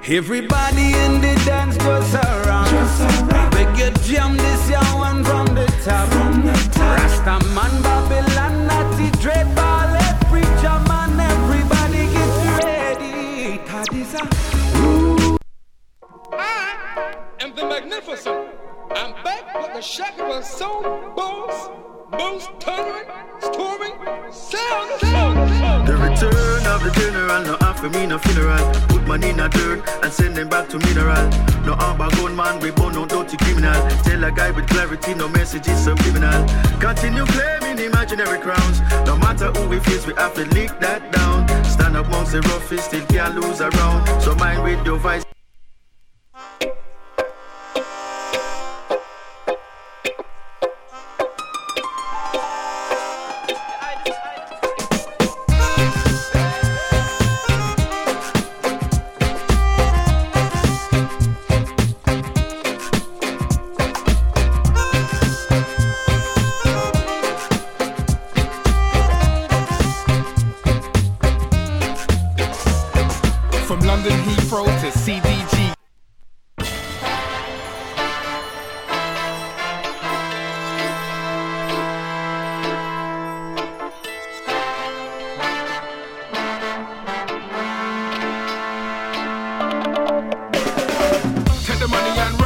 Everybody in the dance just around. Beg you jam this young one from the top. Rasta man, Babylon, Natty, Dread, Ballet, Preacher man, everybody get ready. Tadisa. I am the magnificent. I'm back with the Shackleford Soul Boss, most thundering, storming sound. The return of the general, no offer me no funeral. Put money in a dirt and send them back to mineral. No amber gunman, we born no dirty criminal. Tell a guy with clarity, no messages subliminal. Continue claiming imaginary crowns. No matter who we face, we have to lick that down. Stand up amongst the roughest, still can't lose a round. So mind with your vice. From London Heathrow to CDG. Take the money and run.